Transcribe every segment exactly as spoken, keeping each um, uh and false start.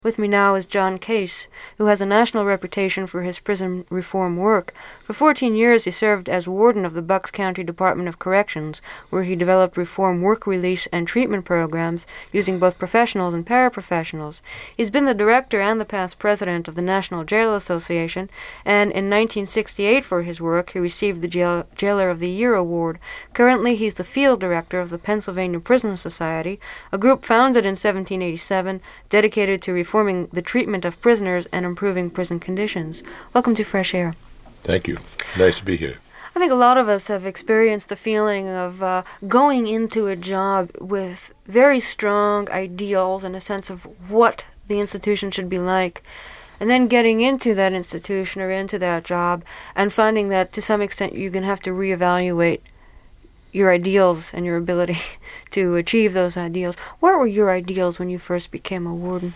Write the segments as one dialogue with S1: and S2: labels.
S1: With me now is John Case, who has a national reputation for his prison reform work. For fourteen years he served as warden of the Bucks County Department of Corrections, where he developed reform work release and treatment programs using both professionals and paraprofessionals. He's been the director and the past president of the National Jail Association, and in nineteen sixty-eight for his work he received the Jail- Jailer of the Year award. Currently he's the field director of the Pennsylvania Prison Society, a group founded in seventeen eighty-seven dedicated to reform reforming the treatment of prisoners and improving prison conditions. Welcome to Fresh Air.
S2: Thank you. Nice to be here.
S1: I think a lot of us have experienced the feeling of uh, going into a job with very strong ideals and a sense of what the institution should be like, and then getting into that institution or into that job and finding that to some extent you're going to have to reevaluate your ideals and your ability to achieve those ideals. What were your ideals when you first became a warden?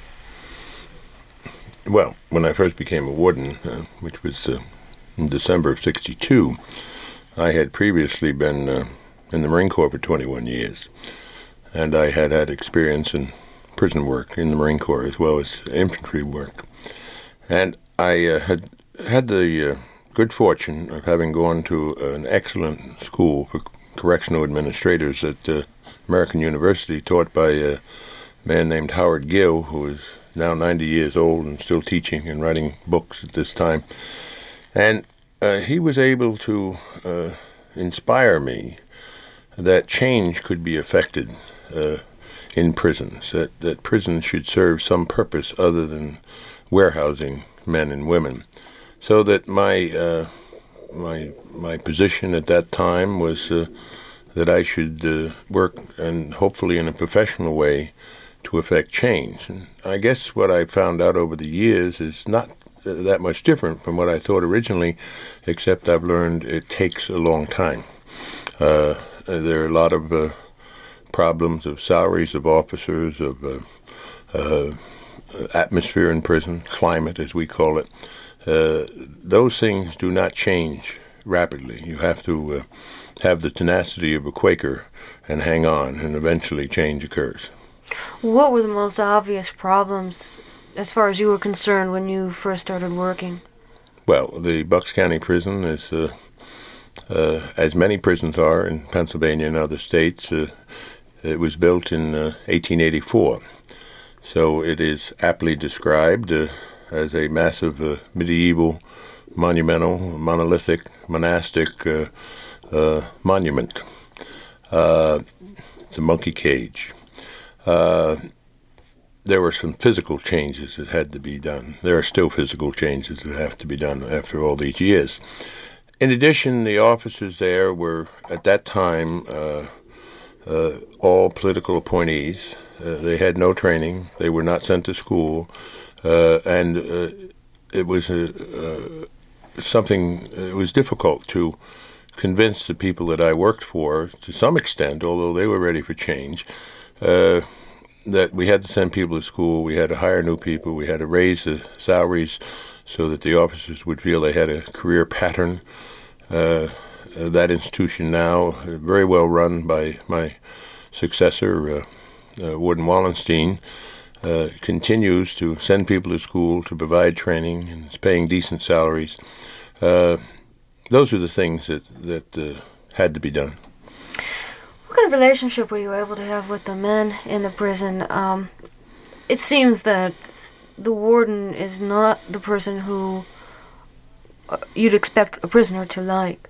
S2: Well, when I first became a warden, uh, which was uh, in December of sixty-two, I had previously been uh, in the Marine Corps for twenty-one years, and I had had experience in prison work in the Marine Corps as well as infantry work. And I uh, had had the uh, good fortune of having gone to an excellent school for correctional administrators at uh, American University, taught by a man named Howard Gill, who is now ninety years old and still teaching and writing books at this time. And uh, he was able to uh, inspire me that change could be effected uh, in prisons, that, that prisons should serve some purpose other than warehousing men and women. So that my uh, my my position at that time was uh, that I should uh, work, and hopefully in a professional way, to effect change. And I guess what I found out over the years is not uh, that much different from what I thought originally, except I've learned it takes a long time. Uh, there are a lot of uh, problems of salaries of officers, of uh, uh, atmosphere in prison, climate as we call it. Uh, those things do not change rapidly. You have to uh, have the tenacity of a Quaker and hang on, and eventually change occurs.
S1: What were the most obvious problems, as far as you were concerned, when you first started working?
S2: Well, the Bucks County Prison is, uh, uh, as many prisons are in Pennsylvania and other states, uh, it was built in uh, eighteen eighty-four. So it is aptly described uh, as a massive uh, medieval, monumental, monolithic, monastic uh, uh, monument. Uh, it's a monkey cage. Uh, there were some physical changes that had to be done. There are still physical changes that have to be done after all these years. In addition, the officers there were, at that time, uh, uh, all political appointees. Uh, they had no training. They were not sent to school. Uh, and uh, it was a, uh, something, it was difficult to convince the people that I worked for, to some extent, although they were ready for change, Uh, that we had to send people to school, we had to hire new people, we had to raise the salaries so that the officers would feel they had a career pattern. Uh, uh, that institution now, uh, very well run by my successor, uh, uh, Warden Wallenstein, uh, continues to send people to school, to provide training, and is paying decent salaries. Uh, those are the things that, that uh, had to be done.
S1: What kind of relationship were you able to have with the men in the prison? Um, it seems that the warden is not the person who uh, you'd expect a prisoner to like.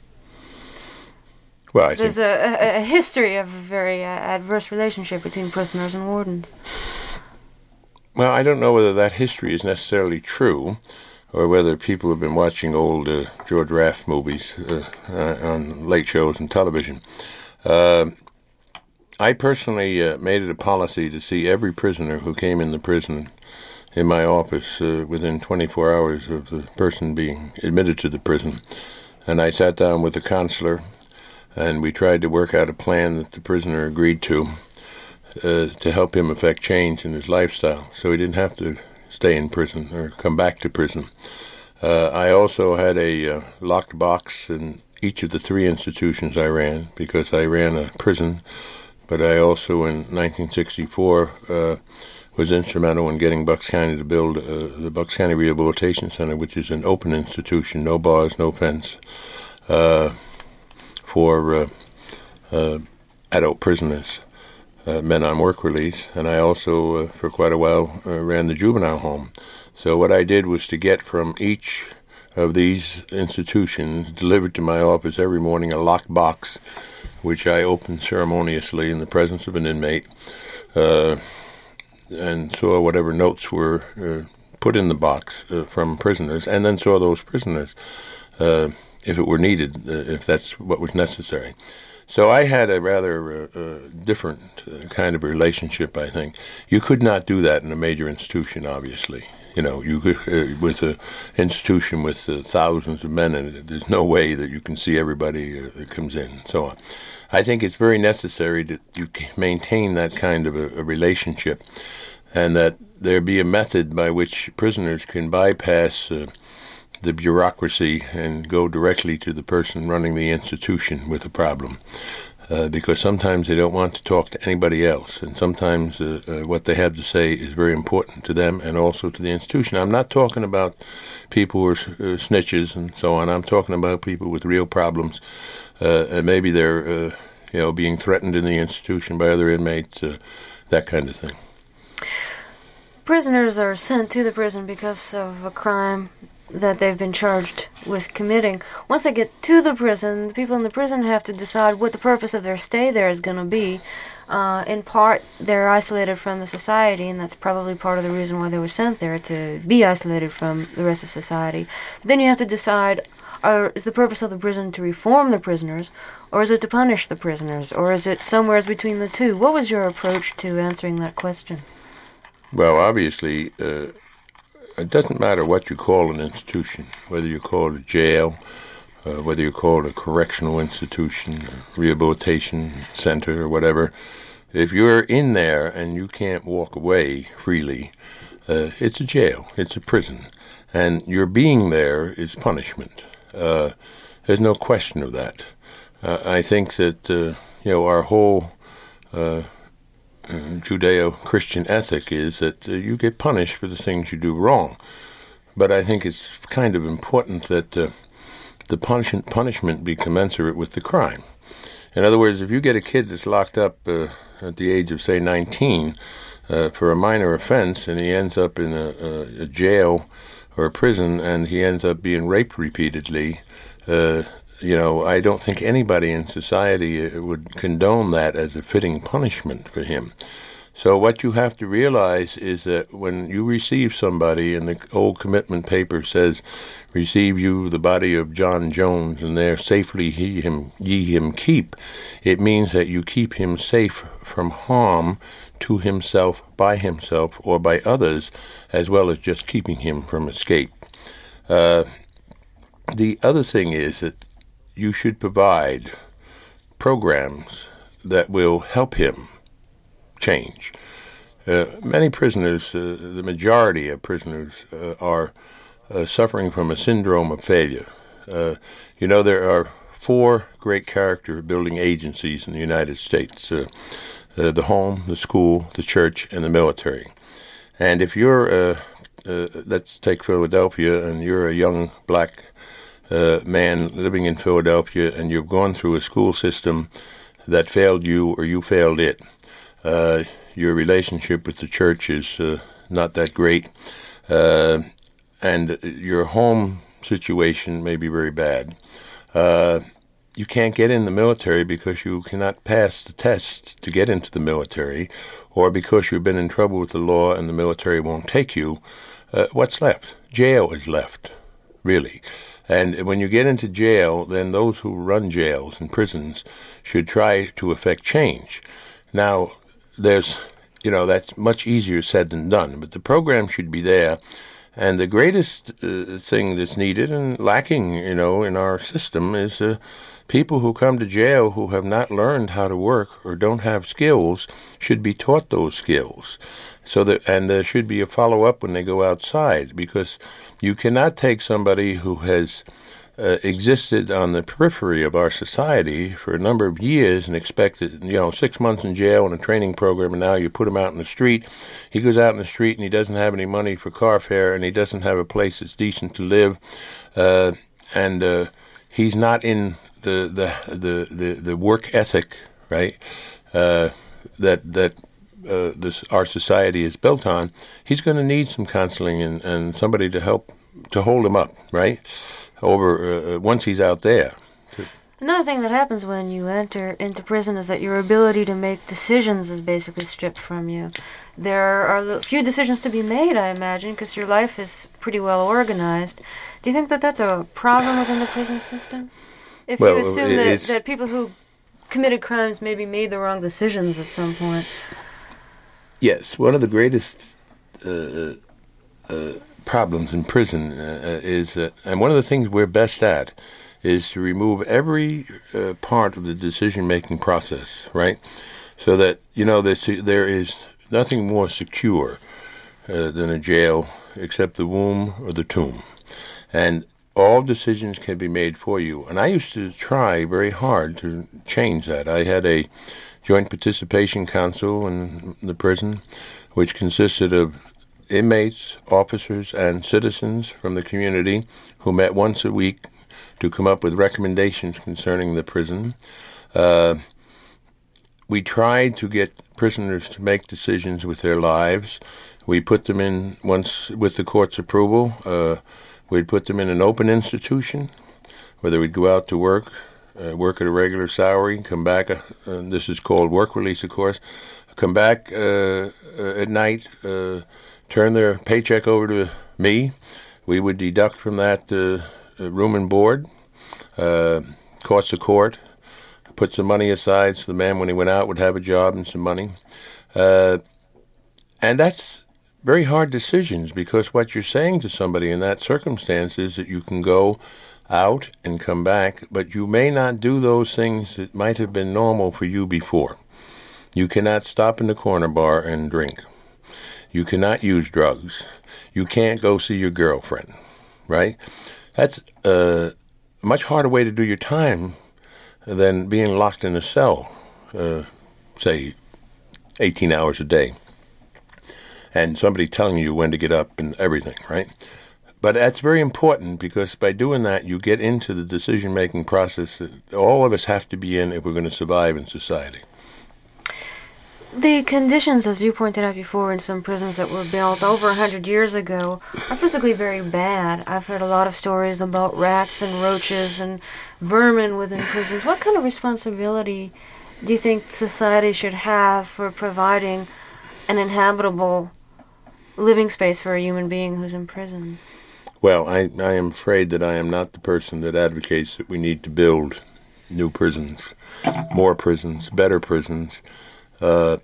S2: Well, I
S1: There's
S2: think
S1: a, a, a history of a very uh, adverse relationship between prisoners and wardens.
S2: Well, I don't know whether that history is necessarily true, or whether people have been watching old uh, George Raft movies uh, uh, on late shows and television. Uh, I personally uh, made it a policy to see every prisoner who came in the prison in my office uh, within twenty-four hours of the person being admitted to the prison. And I sat down with the counselor, and we tried to work out a plan that the prisoner agreed to uh, to help him effect change in his lifestyle, so he didn't have to stay in prison or come back to prison. Uh, I also had a uh, locked box in each of the three institutions I ran, because I ran a prison, but I also in nineteen sixty-four uh, was instrumental in getting Bucks County to build uh, the Bucks County Rehabilitation Center, which is an open institution, no bars, no fence, uh, for uh, uh, adult prisoners, uh, men on work release. And I also, uh, for quite a while, uh, ran the juvenile home. So what I did was to get from each of these institutions delivered to my office every morning a locked box, which I opened ceremoniously in the presence of an inmate, uh, and saw whatever notes were uh, put in the box uh, from prisoners, and then saw those prisoners uh, if it were needed, uh, if that's what was necessary. So I had a rather uh, uh, different uh, kind of relationship, I think. You could not do that in a major institution, obviously. You know, you could, uh, with an institution with uh, thousands of men in it, there's no way that you can see everybody uh, that comes in, and so on. I think it's very necessary that you maintain that kind of a, a relationship, and that there be a method by which prisoners can bypass uh, the bureaucracy and go directly to the person running the institution with a problem. Uh, because sometimes they don't want to talk to anybody else, and sometimes uh, uh, what they have to say is very important to them and also to the institution. I'm not talking about people who are uh, snitches and so on. I'm talking about people with real problems, uh, and maybe they're uh, you know, being threatened in the institution by other inmates, uh, that kind of thing.
S1: Prisoners are sent to the prison because of a crime that they've been charged with committing. Once they get to the prison, the people in the prison have to decide what the purpose of their stay there is going to be. Uh, in part, they're isolated from the society, and that's probably part of the reason why they were sent there, to be isolated from the rest of society. But then you have to decide, are, is the purpose of the prison to reform the prisoners, or is it to punish the prisoners, or is it somewhere between the two? What was your approach to answering that question?
S2: Well, obviously, uh, it doesn't matter what you call an institution, whether you call it a jail, uh, whether you call it a correctional institution, a rehabilitation center, or whatever. If you're in there and you can't walk away freely, uh, it's a jail, it's a prison. And your being there is punishment. Uh, there's no question of that. Uh, I think that, uh, you know, our whole uh, Uh, Judeo-Christian ethic is that uh, you get punished for the things you do wrong. But I think it's kind of important that uh, the punish- punishment be commensurate with the crime. In other words, if you get a kid that's locked up uh, at the age of, say, nineteen uh, for a minor offense, and he ends up in a, a, a jail or a prison, and he ends up being raped repeatedly, uh, you know, I don't think anybody in society would condone that as a fitting punishment for him. So what you have to realize is that when you receive somebody, and the old commitment paper says, receive you the body of John Jones, and there safely he him, ye him keep, it means that you keep him safe from harm to himself, by himself, or by others, as well as just keeping him from escape. Uh, the other thing is that you should provide programs that will help him change. Uh, many prisoners, uh, the majority of prisoners, uh, are uh, suffering from a syndrome of failure. Uh, you know, there are four great character-building agencies in the United States, uh, uh, the home, the school, the church, and the military. And if you're, uh, uh, let's take Philadelphia, and you're a young black Uh, man living in Philadelphia, and you've gone through a school system that failed you or you failed it. Uh, your relationship with the church is uh, not that great, uh, and your home situation may be very bad. Uh, you can't get in the military because you cannot pass the test to get into the military, or because you've been in trouble with the law and the military won't take you. Uh, what's left? Jail is left, really. And when you get into jail, then those who run jails and prisons should try to effect change. Now, there's, you know, that's much easier said than done, but the program should be there. And the greatest uh, thing that's needed and lacking, you know, in our system is uh, people who come to jail who have not learned how to work or don't have skills should be taught those skills. So that, and there should be a follow-up when they go outside, because you cannot take somebody who has uh, existed on the periphery of our society for a number of years and expected, you know, six months in jail and a training program, and now you put him out in the street. He goes out in the street and he doesn't have any money for car fare, and he doesn't have a place that's decent to live, uh, and uh, he's not in the the the the, the work ethic, right? Uh, that that uh, this our society is built on. He's going to need some counseling and, and somebody to help to hold him up, right? Over uh, once he's out there.
S1: Another thing that happens when you enter into prison is that your ability to make decisions is basically stripped from you. There are few decisions to be made, I imagine, because your life is pretty well organized. Do you think that that's a problem within the prison system? If
S2: well,
S1: you assume that, that people who committed crimes maybe made the wrong decisions at some point.
S2: Yes, one of the greatest uh, uh, problems in prison uh, is, uh, and one of the things we're best at, is to remove every uh, part of the decision-making process, right? So that, you know, there is nothing more secure uh, than a jail except the womb or the tomb. And all decisions can be made for you. And I used to try very hard to change that. I had a joint participation council in the prison, which consisted of inmates, officers, and citizens from the community who met once a week to come up with recommendations concerning the prison. Uh, we tried to get prisoners to make decisions with their lives. We put them in, once with the court's approval, uh, we'd put them in an open institution where they would go out to work, uh, work at a regular salary, come back, uh, uh, this is called work release, of course, come back uh, uh, at night, uh, turn their paycheck over to me. We would deduct from that uh, room and board, uh, cost of court, put some money aside so the man, when he went out, would have a job and some money. Uh, and that's very hard decisions, because what you're saying to somebody in that circumstance is that you can go out and come back, but you may not do those things that might have been normal for you before. You cannot stop in the corner bar and drink. You cannot use drugs. You can't go see your girlfriend, right? That's a much harder way to do your time than being locked in a cell, uh, say, eighteen hours a day, and somebody telling you when to get up and everything, right? But that's very important, because by doing that, you get into the decision-making process that all of us have to be in if we're going to survive in society.
S1: The conditions, as you pointed out before, in some prisons that were built over a hundred years ago are physically very bad. I've heard a lot of stories about rats and roaches and vermin within prisons. What kind of responsibility do you think society should have for providing an inhabitable living space for a human being who's in prison?
S2: Well, I, I am afraid that I am not the person that advocates that we need to build new prisons, more prisons, better prisons. Uh,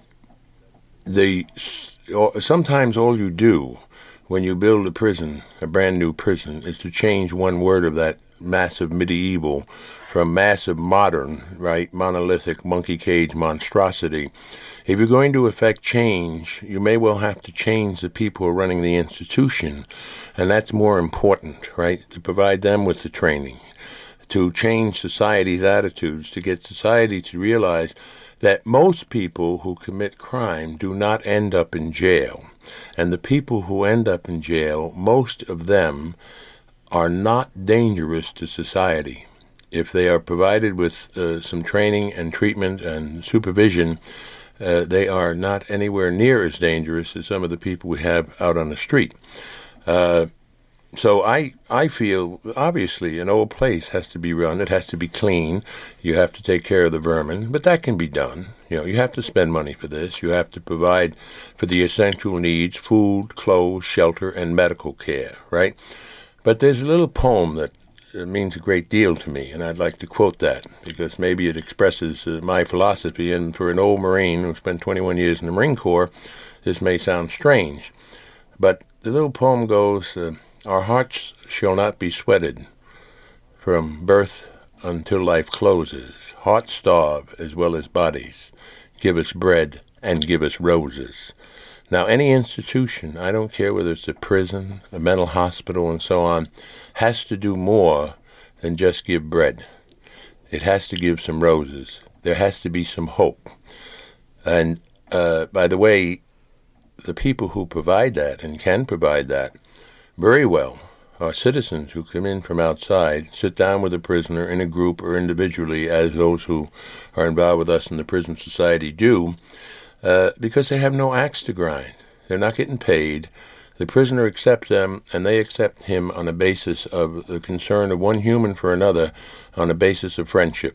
S2: the sometimes all you do when you build a prison, a brand new prison, is to change one word of that massive medieval from massive modern, right, monolithic monkey cage monstrosity. If you're going to effect change, you may well have to change the people who are running the institution, and that's more important, right, to provide them with the training, to change society's attitudes, to get society to realize that most people who commit crime do not end up in jail. And the people who end up in jail, most of them are not dangerous to society. If they are provided with uh, some training and treatment and supervision, uh, they are not anywhere near as dangerous as some of the people we have out on the street. Uh, So I, I feel, obviously, an old place has to be run. It has to be clean. You have to take care of the vermin, but that can be done. You know, you have to spend money for this. You have to provide for the essential needs, food, clothes, shelter, and medical care, right? But there's a little poem that means a great deal to me, and I'd like to quote that, because maybe it expresses uh, my philosophy, and for an old Marine who spent twenty-one years in the Marine Corps, this may sound strange. But the little poem goes, uh, our hearts shall not be sweated from birth until life closes. Hearts starve as well as bodies. Give us bread and give us roses. Now, any institution, I don't care whether it's a prison, a mental hospital, and so on, has to do more than just give bread. It has to give some roses. There has to be some hope. And uh, by the way, the people who provide that and can provide that very well are citizens who come in from outside, sit down with a prisoner in a group or individually, as those who are involved with us in the prison society do, uh, because they have no axe to grind. They're not getting paid. The prisoner accepts them, and they accept him on a basis of the concern of one human for another, on a basis of friendship.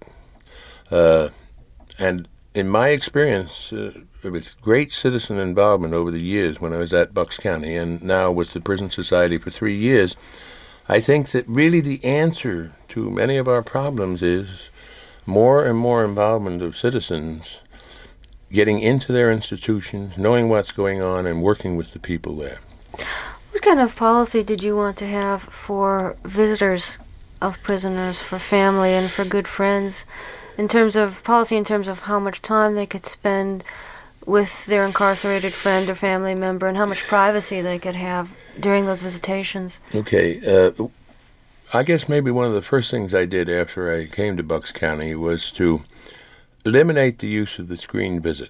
S2: Uh, and in my experience, uh, with great citizen involvement over the years when I was at Bucks County and now with the Prison Society for three years, I think that really the answer to many of our problems is more and more involvement of citizens getting into their institutions, knowing what's going on, and working with the people there.
S1: What kind of policy did you want to have for visitors of prisoners, for family, and for good friends, in terms of policy, in terms of how much time they could spend with their incarcerated friend or family member, and how much privacy they could have during those visitations?
S2: Okay. Uh, I guess maybe one of the first things I did after I came to Bucks County was to eliminate the use of the screened visit.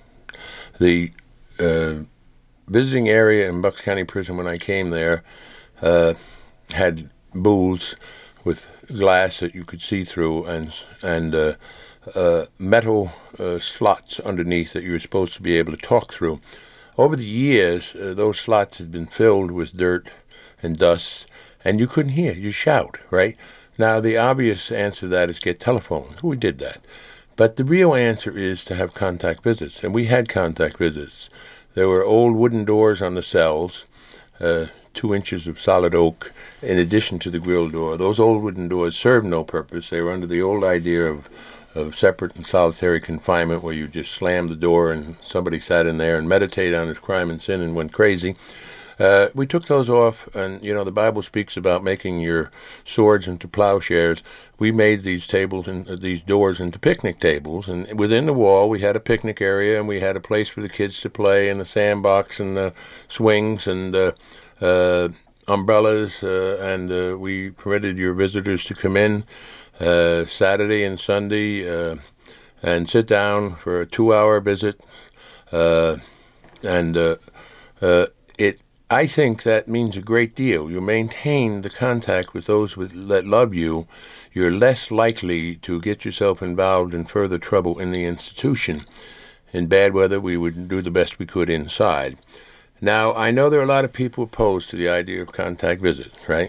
S2: The uh, visiting area in Bucks County Prison when I came there uh, had booths with glass that you could see through and and uh, uh, metal uh, slots underneath that you were supposed to be able to talk through. Over the years, uh, those slots had been filled with dirt and dust, and you couldn't hear. You shout, right? Now, the obvious answer to that is get telephones. We did that. But the real answer is to have contact visits, and we had contact visits. There were old wooden doors on the cells, uh, two inches of solid oak, in addition to the grill door. Those old wooden doors served no purpose. They were under the old idea of, of separate and solitary confinement, where you just slammed the door and somebody sat in there and meditated on his crime and sin and went crazy. Uh, we took those off, and, you know, the Bible speaks about making your swords into plowshares. We made these tables and uh, these doors into picnic tables, and within the wall we had a picnic area, and we had a place for the kids to play, and a sandbox, and uh, swings, and uh, uh, umbrellas, uh, and uh, we permitted your visitors to come in uh, Saturday and Sunday uh, and sit down for a two-hour visit, uh, and uh, uh, it. I think that means a great deal. You maintain the contact with those with, that love you. You're less likely to get yourself involved in further trouble in the institution. In bad weather, we would do the best we could inside. Now, I know there are a lot of people opposed to the idea of contact visits, right?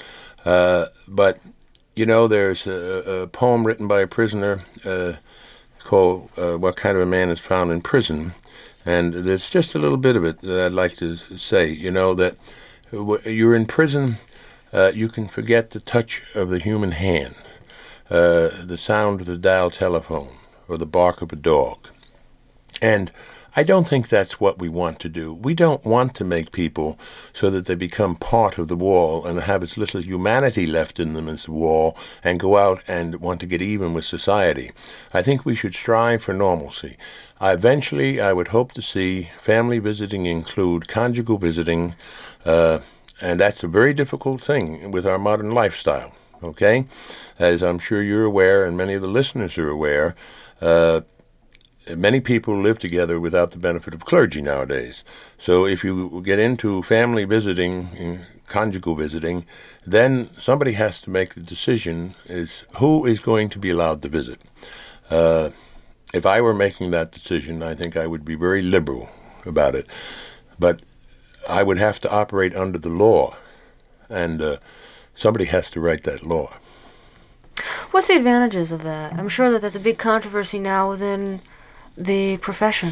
S2: Uh, but, you know, there's a, a poem written by a prisoner uh, called uh, What Kind of a Man is Found in Prison? And there's just a little bit of it that I'd like to say, you know, that you're in prison, uh, you can forget the touch of the human hand, uh, the sound of the dial telephone, or the bark of a dog. And I don't think that's what we want to do. We don't want to make people so that they become part of the wall and have as little humanity left in them as the wall and go out and want to get even with society. I think we should strive for normalcy. I, eventually, I would hope to see family visiting include conjugal visiting, uh, and that's a very difficult thing with our modern lifestyle, okay? As I'm sure you're aware, and many of the listeners are aware, uh, many people live together without the benefit of clergy nowadays. So if you get into family visiting, conjugal visiting, then somebody has to make the decision is who is going to be allowed to visit. Uh, if I were making that decision, I think I would be very liberal about it. But I would have to operate under the law, and uh, somebody has to write that law.
S1: What's the advantages of that? I'm sure that there's a big controversy now within the profession.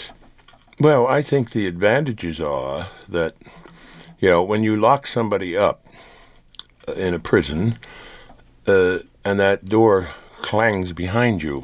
S2: Well, I think the advantages are that, you know, when you lock somebody up in a prison uh, and that door clangs behind you,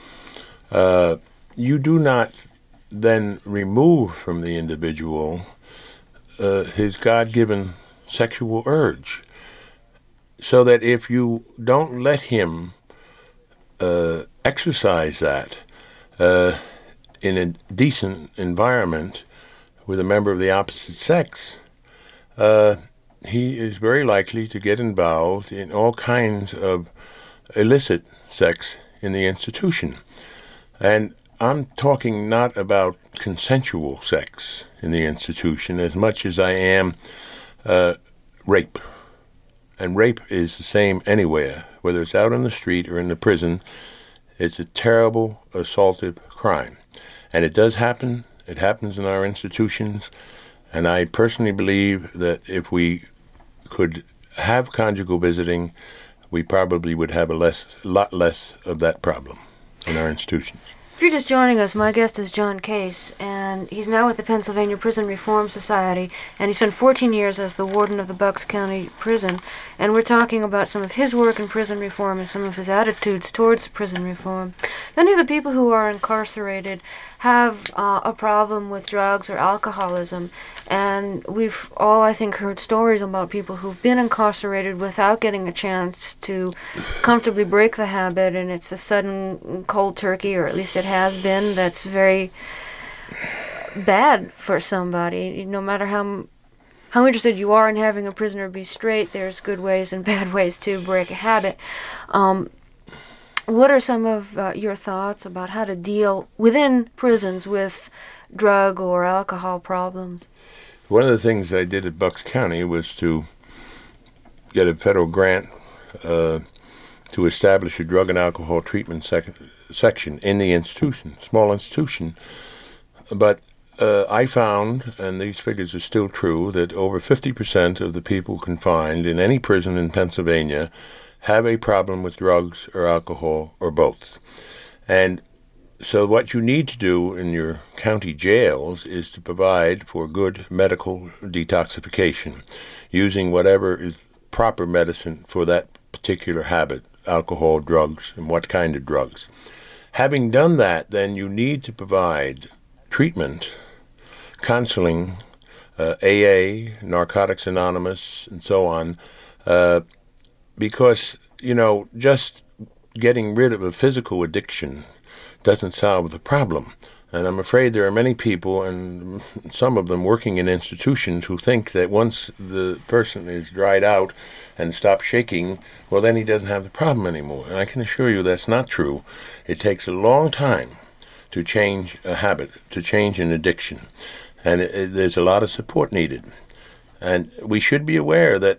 S2: uh, you do not then remove from the individual uh, his God-given sexual urge. So that if you don't let him uh, exercise that uh, in a decent environment with a member of the opposite sex, uh, he is very likely to get involved in all kinds of illicit sex in the institution. And I'm talking not about consensual sex in the institution as much as I am uh, rape. And rape is the same anywhere, whether it's out on the street or in the prison. It's a terrible, assaultive crime. And it does happen. It happens in our institutions. And I personally believe that if we could have conjugal visiting, we probably would have a less, lot less of that problem in our institutions.
S1: If you're just joining us, my guest is John Case, and he's now with the Pennsylvania Prison Reform Society, and he spent fourteen years as the warden of the Bucks County Prison, and we're talking about some of his work in prison reform and some of his attitudes towards prison reform. Many of the people who are incarcerated have uh, a problem with drugs or alcoholism, and we've all, I think, heard stories about people who've been incarcerated without getting a chance to comfortably break the habit, and it's a sudden cold turkey, or at least it has been, that's very bad for somebody. No matter how how interested you are in having a prisoner be straight, there's good ways and bad ways to break a habit. Um, what are some of uh, your thoughts about how to deal within prisons with drug or alcohol problems?
S2: One of the things I did at Bucks County was to get a federal grant uh, to establish a drug and alcohol treatment sec- section in the institution, small institution. But uh, I found, and these figures are still true, that over fifty percent of the people confined in any prison in Pennsylvania have a problem with drugs or alcohol or both. And so what you need to do in your county jails is to provide for good medical detoxification, using whatever is proper medicine for that particular habit, alcohol, drugs, and what kind of drugs. Having done that, then you need to provide treatment, counseling, uh, A A, Narcotics Anonymous, and so on, uh, because, you know, just getting rid of a physical addiction doesn't solve the problem. And I'm afraid there are many people, and some of them working in institutions, who think that once the person is dried out and stops shaking, well, then he doesn't have the problem anymore. And I can assure you that's not true. It takes a long time to change a habit, to change an addiction. And it, it, there's a lot of support needed. And we should be aware that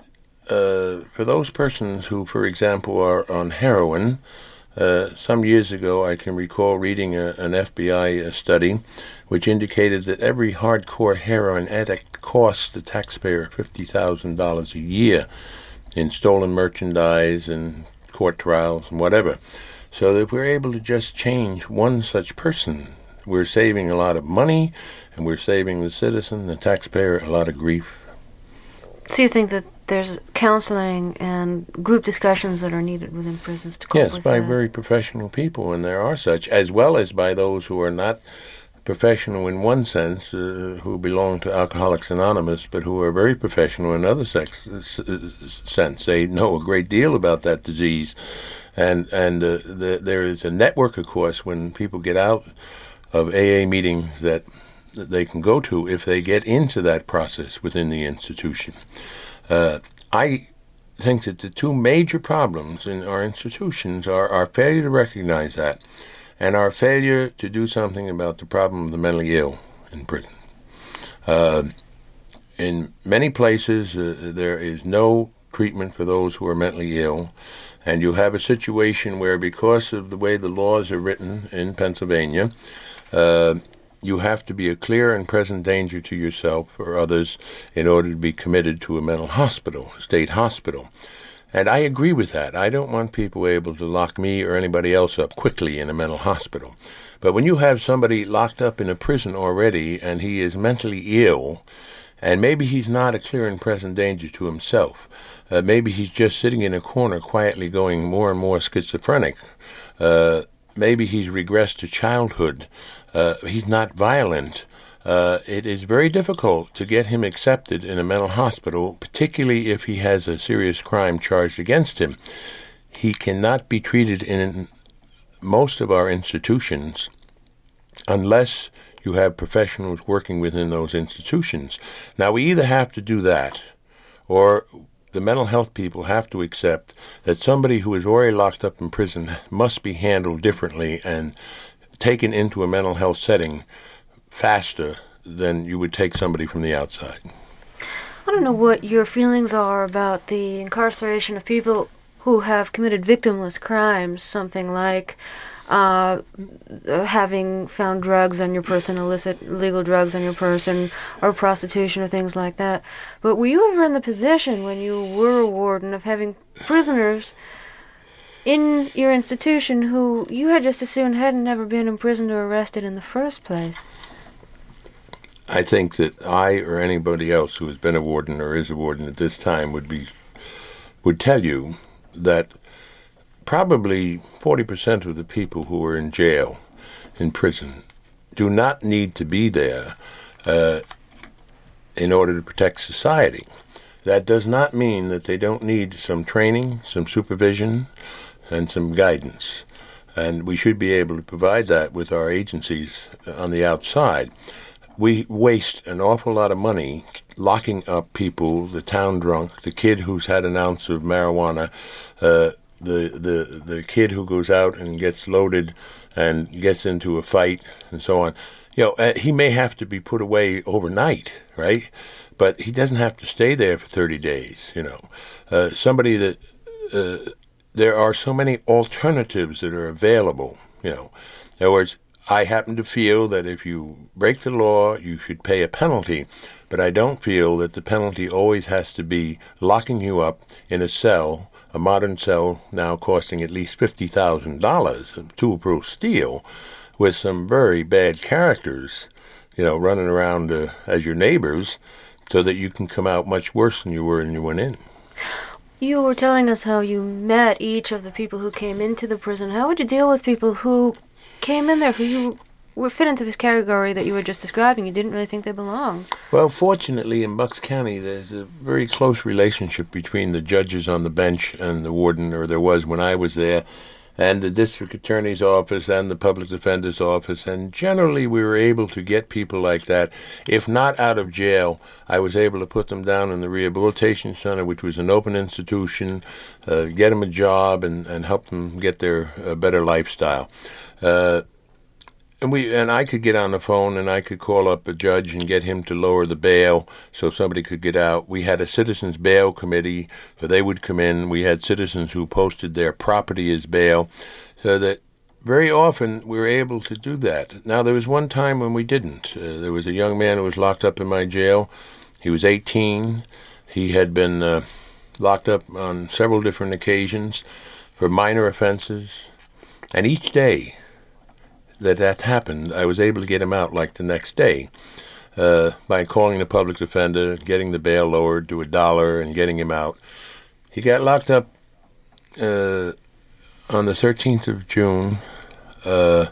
S2: uh, for those persons who, for example, are on heroin, Uh, some years ago, I can recall reading a, an F B I study which indicated that every hardcore heroin addict costs the taxpayer fifty thousand dollars a year in stolen merchandise and court trials and whatever. So if we're able to just change one such person, we're saving a lot of money, and we're saving the citizen, the taxpayer, a lot of grief.
S1: So you think that there's counseling and group discussions that are needed within prisons to cope
S2: yes,
S1: with
S2: by
S1: that?
S2: very professional people, and there are such, as well as by those who are not professional in one sense, uh, who belong to Alcoholics Anonymous, but who are very professional in other sex, uh, sense. They know a great deal about that disease. And, and uh, the, there is a network, of course, when people get out of A A meetings that, that they can go to if they get into that process within the institution. Uh, I think that the two major problems in our institutions are our failure to recognize that and our failure to do something about the problem of the mentally ill in prison. Uh, in many places, uh, there is no treatment for those who are mentally ill, and you have a situation where, because of the way the laws are written in Pennsylvania, uh, you have to be a clear and present danger to yourself or others in order to be committed to a mental hospital, a state hospital. And I agree with that. I don't want people able to lock me or anybody else up quickly in a mental hospital. But when you have somebody locked up in a prison already and he is mentally ill, and maybe he's not a clear and present danger to himself, uh, maybe he's just sitting in a corner quietly going more and more schizophrenic, uh, maybe he's regressed to childhood, Uh, he's not violent, uh, it is very difficult to get him accepted in a mental hospital, particularly if he has a serious crime charged against him. He cannot be treated in most of our institutions unless you have professionals working within those institutions. Now, we either have to do that, or the mental health people have to accept that somebody who is already locked up in prison must be handled differently and taken into a mental health setting faster than you would take somebody from the outside.
S1: I don't know what your feelings are about the incarceration of people who have committed victimless crimes, something like uh, having found drugs on your person, illicit legal drugs on your person, or prostitution or things like that. But were you ever in the position when you were a warden of having prisoners in your institution who you had just as soon hadn't never been imprisoned or arrested in the first place?
S2: I think that I or anybody else who has been a warden or is a warden at this time would be would tell you that probably forty percent of the people who are in jail, in prison, do not need to be there uh, in order to protect society. That does not mean that they don't need some training, some supervision, and some guidance. And we should be able to provide that with our agencies on the outside. We waste an awful lot of money locking up people, the town drunk, the kid who's had an ounce of marijuana, uh, the, the the kid who goes out and gets loaded and gets into a fight and so on. You know, uh, he may have to be put away overnight, right? But he doesn't have to stay there for thirty days, you know. Uh, somebody that, uh, there are so many alternatives that are available, you know. In other words, I happen to feel that if you break the law, you should pay a penalty, but I don't feel that the penalty always has to be locking you up in a cell, a modern cell now costing at least fifty thousand dollars, tool-proof steel, with some very bad characters, you know, running around uh, as your neighbors, so that you can come out much worse than you were when you went in.
S1: You were telling us how you met each of the people who came into the prison. How would you deal with people who came in there who you were fit into this category that you were just describing? You didn't really think they belonged.
S2: Well, fortunately, in Bucks County, there's a very close relationship between the judges on the bench and the warden, or there was when I was there, and the district attorney's office and the public defender's office. And generally, we were able to get people like that. If not out of jail, I was able to put them down in the rehabilitation center, which was an open institution, uh, get them a job, and, and help them get their uh, better lifestyle. Uh, and we and I could get on the phone and I could call up a judge and get him to lower the bail so somebody could get out. We had a citizens bail committee, so they would come in. We had citizens who posted their property as bail, so that very often we were able to do that. Now, there was one time when we didn't. Uh, there was a young man who was locked up in my jail. He was eighteen. He had been uh, locked up on several different occasions for minor offenses, and each day that that happened, I was able to get him out like the next day uh, by calling the public defender, getting the bail lowered to a dollar, and getting him out. He got locked up uh, on the thirteenth of June. Uh,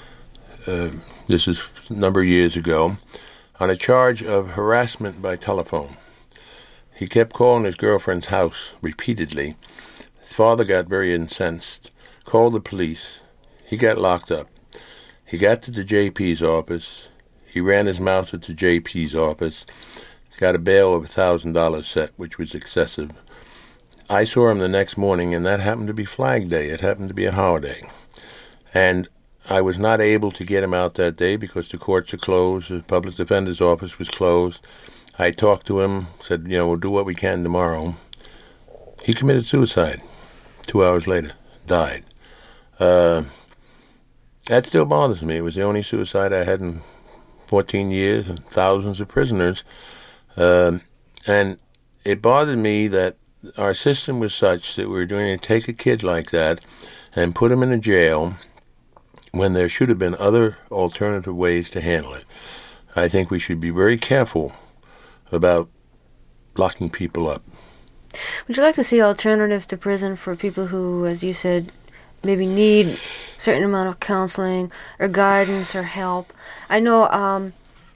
S2: uh, this is a number of years ago, on a charge of harassment by telephone. He kept calling his girlfriend's house repeatedly. His father got very incensed, called the police. He got locked up. He got to the J P's office. He ran his mouth at the J P's office, got a bail of one thousand dollars set, which was excessive. I saw him the next morning, and that happened to be Flag Day. It happened to be a holiday. And I was not able to get him out that day because the courts are closed. The public defender's office was closed. I talked to him, said, you know, we'll do what we can tomorrow. He committed suicide. Two hours later, died. Uh... That still bothers me. It was the only suicide I had in fourteen years and thousands of prisoners. Uh, and it bothered me that our system was such that we were going to take a kid like that and put him in a jail when there should have been other alternative ways to handle it. I think we should be very careful about locking people up.
S1: Would you like to see alternatives to prison for people who, as you said, maybe need a certain amount of counseling or guidance or help? I know, um,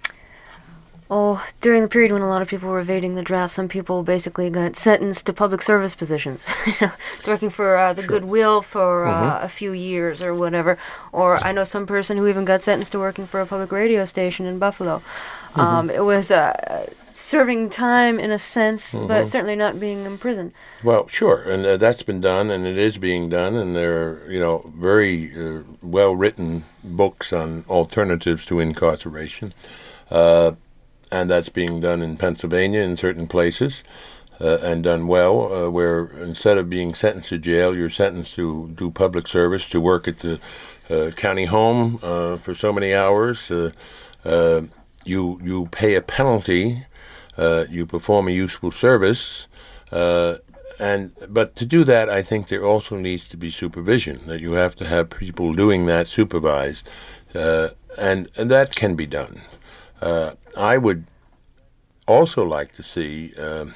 S1: oh, during the period when a lot of people were evading the draft, some people basically got sentenced to public service positions, you know, working for uh, the sure. Goodwill for uh, mm-hmm. a few years or whatever. Or I know some person who even got sentenced to working for a public radio station in Buffalo. Mm-hmm. Um, it was uh, serving time in a sense,
S2: Mm-hmm.
S1: but certainly not being imprisoned.
S2: Well, sure, and uh, that's been done, and it is being done, and there are, you know, very uh, well-written books on alternatives to incarceration, uh, and that's being done in Pennsylvania in certain places, uh, and done well, uh, where instead of being sentenced to jail, you're sentenced to do public service, to work at the uh, county home uh, for so many hours. Uh, uh, you you pay a penalty. Uh, you perform a useful service, uh, and but to do that, I think there also needs to be supervision. That you have to have people doing that supervised, uh, and and that can be done. Uh, I would also like to see, um,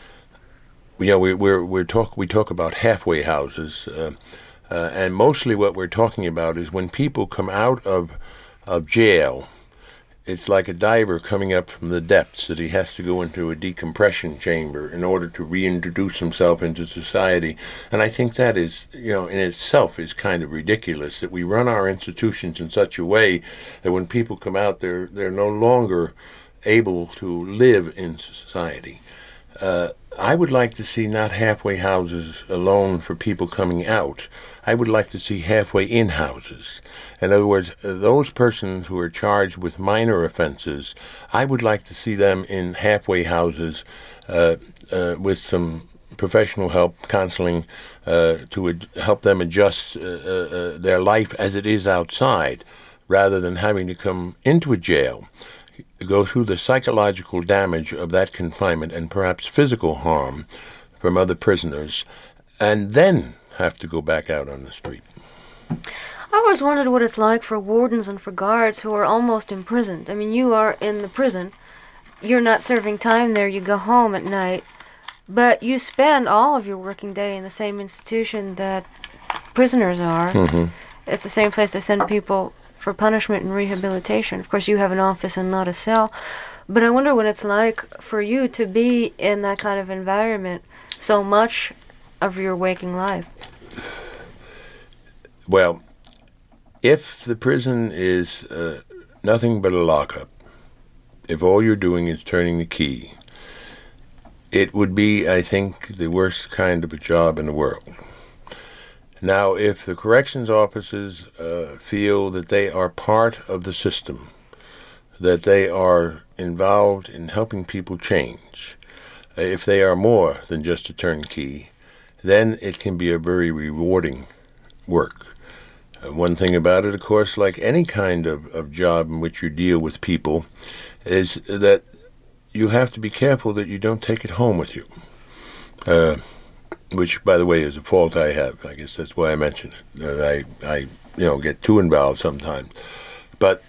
S2: you know, we we're, we're talk we talk about halfway houses, uh, uh, and mostly what we're talking about is when people come out of of jail. It's like a diver coming up from the depths, that he has to go into a decompression chamber in order to reintroduce himself into society. And I think that is, you know, in itself is kind of ridiculous, that we run our institutions in such a way that when people come out, they're, they're no longer able to live in society. Uh, I would like to see not halfway houses alone for people coming out. I would like to see halfway in houses. In other words, those persons who are charged with minor offenses, I would like to see them in halfway houses uh, uh, with some professional help, counseling, uh, to ad- help them adjust uh, uh, their life as it is outside, rather than having to come into a jail, go through the psychological damage of that confinement and perhaps physical harm from other prisoners, and then have to go back out on the street.
S1: I always wondered what it's like for wardens and for guards who are almost imprisoned. I mean, you are in the prison. You're not serving time there. You go home at night. But you spend all of your working day in the same institution that prisoners are.
S2: Mm-hmm.
S1: It's the same place they send people for punishment and rehabilitation. Of course, you have an office and not a cell. But I wonder what it's like for you to be in that kind of environment so much of your waking life.
S2: Well, if the prison is uh, nothing but a lockup, if all you're doing is turning the key, it would be, I think, the worst kind of a job in the world. Now, if the corrections officers uh, feel that they are part of the system, that they are involved in helping people change, uh, if they are more than just a turnkey, then it can be a very rewarding work. Uh, one thing about it, of course, like any kind of, of job in which you deal with people, is that you have to be careful that you don't take it home with you. Uh, which, by the way, is a fault I have. I guess that's why I mention it. Uh, I, I, you know, get too involved sometimes. But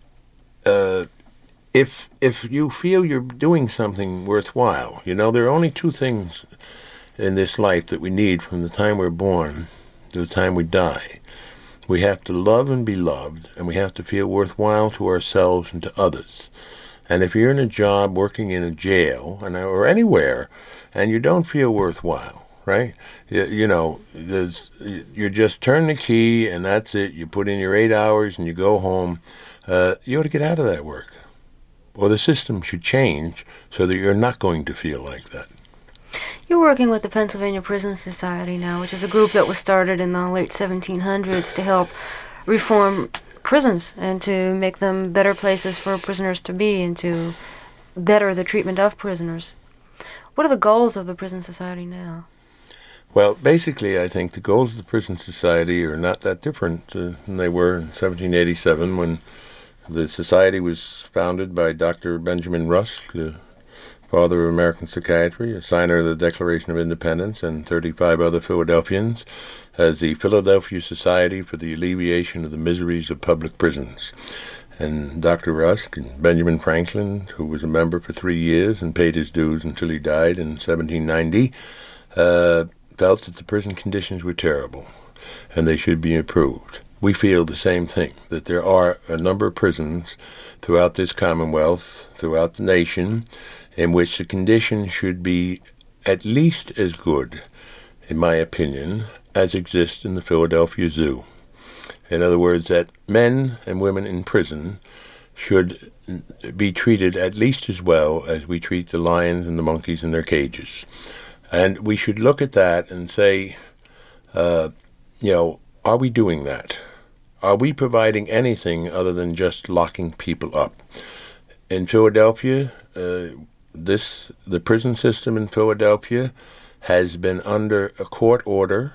S2: uh, if if you feel you're doing something worthwhile, you know, there are only two things in this life that we need from the time we're born to the time we die. We have to love and be loved, and we have to feel worthwhile to ourselves and to others. And if you're in a job working in a jail and or anywhere, and you don't feel worthwhile, right? You, you know, there's, you just turn the key and that's it. You put in your eight hours and you go home. Uh, you ought to get out of that work. Or the system should change so that you're not going to feel like that.
S1: You're working with the Pennsylvania Prison Society now, which is a group that was started in the late seventeen hundreds to help reform prisons and to make them better places for prisoners to be and to better the treatment of prisoners. What are the goals of the Prison Society now?
S2: Well, basically, I think the goals of the Prison Society are not that different uh, than they were in seventeen eighty-seven when the society was founded by Doctor Benjamin Rusk, the father of American psychiatry, a signer of the Declaration of Independence, and thirty-five other Philadelphians, as the Philadelphia Society for the Alleviation of the Miseries of Public Prisons. And Doctor Rusk and Benjamin Franklin, who was a member for three years and paid his dues until he died in seventeen ninety, uh, felt that the prison conditions were terrible and they should be improved. We feel the same thing, that there are a number of prisons throughout this Commonwealth, throughout the nation, in which the conditions should be at least as good, in my opinion, as exist in the Philadelphia Zoo. In other words, that men and women in prison should be treated at least as well as we treat the lions and the monkeys in their cages. And we should look at that and say, uh, you know, are we doing that? Are we providing anything other than just locking people up? In Philadelphia, uh, this the prison system in Philadelphia has been under a court order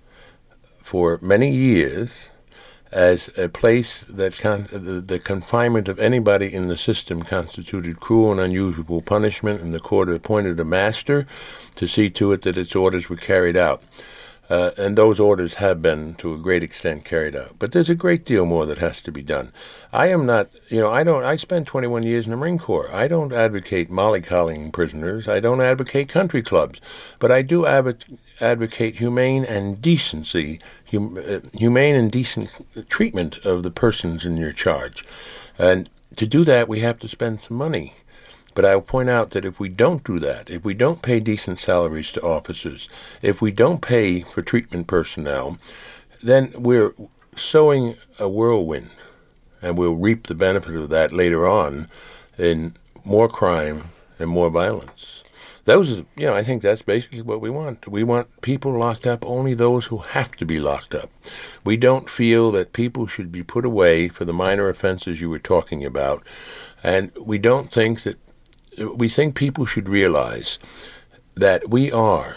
S2: for many years as a place that con- the, the confinement of anybody in the system constituted cruel and unusual punishment, and the court appointed a master to see to it that its orders were carried out. Uh, and those orders have been, to a great extent, carried out. But there's a great deal more that has to be done. I am not, you know, I don't, I spent twenty-one years in the Marine Corps. I don't advocate mollycoddling prisoners. I don't advocate country clubs. But I do adv- advocate humane and decency, hum, uh, humane and decent treatment of the persons in your charge. And to do that, we have to spend some money. But I'll point out that if we don't do that, if we don't pay decent salaries to officers, if we don't pay for treatment personnel, then we're sowing a whirlwind, and we'll reap the benefit of that later on in more crime and more violence. Those, are, you know, I think that's basically what we want. We want people locked up, only those who have to be locked up. We don't feel that people should be put away for the minor offenses you were talking about, and we don't think that We think people should realize that we are,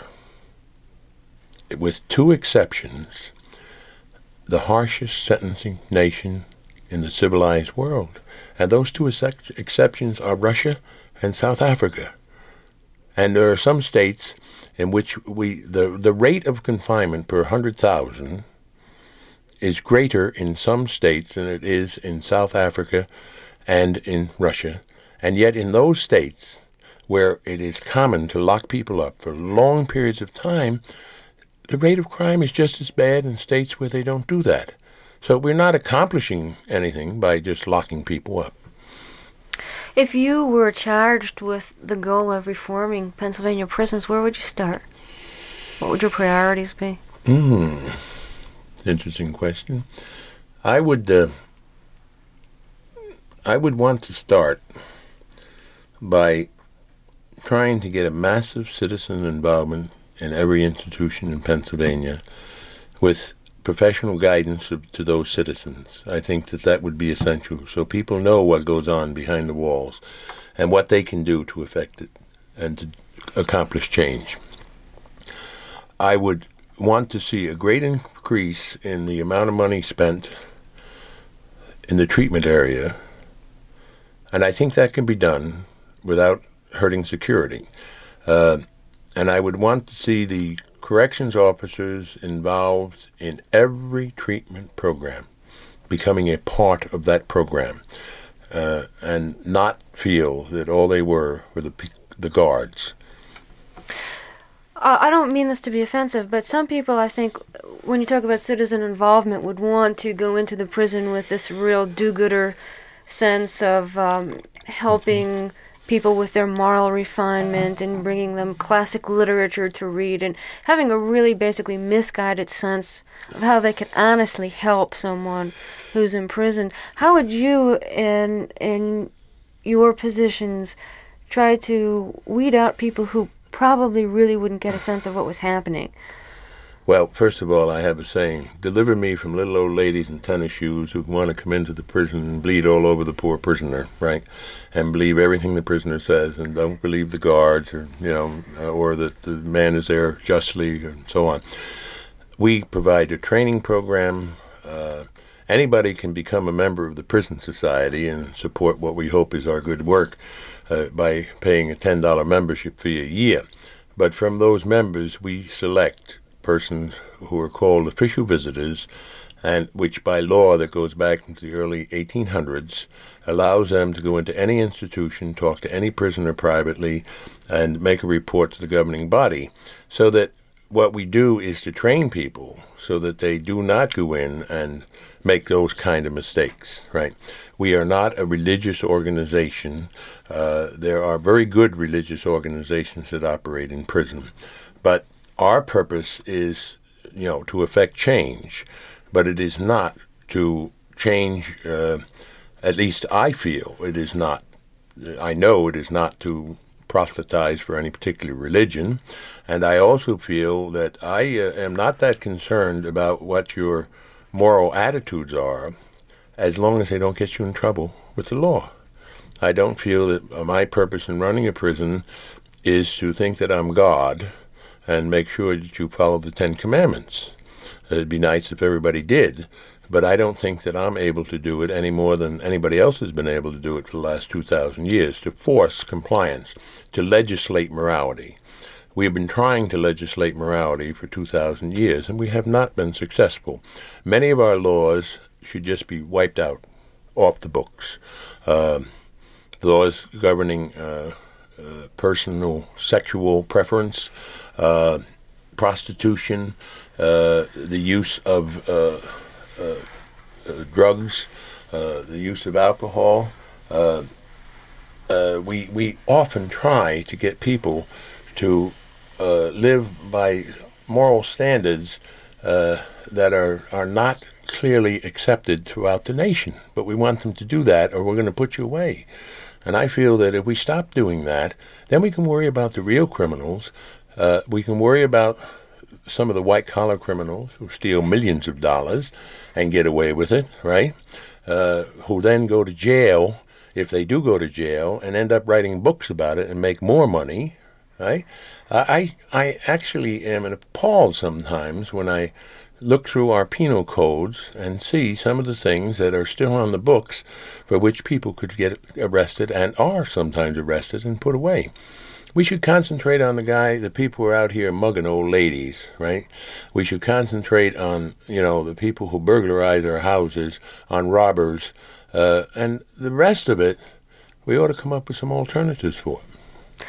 S2: with two exceptions, the harshest sentencing nation in the civilized world. And those two ex- exceptions are Russia and South Africa. And there are some states in which we the, the rate of confinement per one hundred thousand is greater in some states than it is in South Africa and in Russia. And yet in those states where it is common to lock people up for long periods of time, the rate of crime is just as bad in states where they don't do that. So we're not accomplishing anything by just locking people up.
S1: If you were charged with the goal of reforming Pennsylvania prisons, where would you start? What would your priorities be?
S2: Hmm. Interesting question. I would, uh, I would want to start by trying to get a massive citizen involvement in every institution in Pennsylvania with professional guidance of, to those citizens. I think that that would be essential, so people know what goes on behind the walls and what they can do to affect it and to accomplish change. I would want to see a great increase in the amount of money spent in the treatment area, and I think that can be done without hurting security. Uh, and I would want to see the corrections officers involved in every treatment program, becoming a part of that program, uh, and not feel that all they were were the, the guards.
S1: Uh, I don't mean this to be offensive, but some people, I think, when you talk about citizen involvement, would want to go into the prison with this real do-gooder sense of um, helping mm-hmm. people with their moral refinement and bringing them classic literature to read and having a really basically misguided sense of how they could honestly help someone who's imprisoned. How would you, in in your positions, try to weed out people who probably really wouldn't get a sense of what was happening?
S2: Well, first of all, I have a saying: deliver me from little old ladies in tennis shoes who want to come into the prison and bleed all over the poor prisoner, right? And believe everything the prisoner says, and don't believe the guards, or you know, or that the man is there justly, and so on. We provide a training program. Uh, anybody can become a member of the prison society and support what we hope is our good work uh, by paying a ten dollars membership fee a year. But from those members, we select persons who are called official visitors, and which by law that goes back into the early eighteen hundreds allows them to go into any institution, talk to any prisoner privately, and make a report to the governing body. So that what we do is to train people so that they do not go in and make those kind of mistakes, right? We are not a religious organization. Uh, there are very good religious organizations that operate in prison, but our purpose is, you know, to effect change, but it is not to change uh, at least I feel it is not, I know it is not to proselytize for any particular religion, and I also feel that I uh, am not that concerned about what your moral attitudes are, as long as they don't get you in trouble with the law. I don't feel that my purpose in running a prison is to think that I'm God and make sure that you follow the Ten Commandments. It'd be nice if everybody did, but I don't think that I'm able to do it any more than anybody else has been able to do it for the last two thousand years, to force compliance, to legislate morality. We have been trying to legislate morality for two thousand years, and we have not been successful. Many of our laws should just be wiped out, off the books. Uh, laws governing uh, uh, personal sexual preference, uh, prostitution, uh, the use of uh, uh, uh, drugs, uh, the use of alcohol. Uh, uh, we we often try to get people to uh, live by moral standards uh, that are, are not clearly accepted throughout the nation. But we want them to do that, or we're going to put you away. And I feel that if we stop doing that, then we can worry about the real criminals. Uh, we can worry about some of the white-collar criminals who steal millions of dollars and get away with it, right? Uh, who then go to jail, if they do go to jail, and end up writing books about it and make more money, right? Uh, I, I actually am appalled sometimes when I look through our penal codes and see some of the things that are still on the books for which people could get arrested and are sometimes arrested and put away. We should concentrate on the guy, the people who are out here mugging old ladies, right? We should concentrate on, you know, the people who burglarize our houses, on robbers, uh, and the rest of it, we ought to come up with some alternatives for it.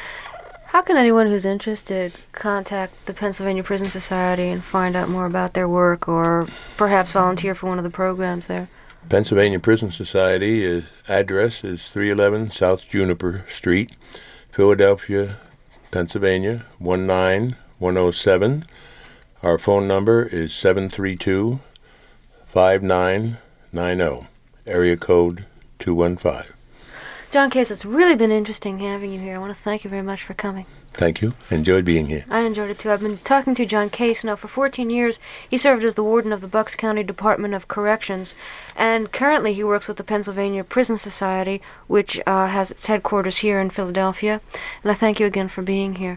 S1: How can anyone who's interested contact the Pennsylvania Prison Society and find out more about their work, or perhaps volunteer for one of the programs there?
S2: Pennsylvania Prison Society is, address is three eleven South Juniper Street, Philadelphia, Pennsylvania, one nine one oh seven. Our phone number is seven three two, five nine nine oh, area code two one five.
S1: John Case, it's really been interesting having you here. I want to thank you very much for coming.
S2: Thank you. Enjoyed being here.
S1: I enjoyed it too. I've been talking to John Case now for fourteen years. He served as the warden of the Bucks County Department of Corrections, and currently he works with the Pennsylvania Prison Society, which uh, has its headquarters here in Philadelphia. And I thank you again for being here.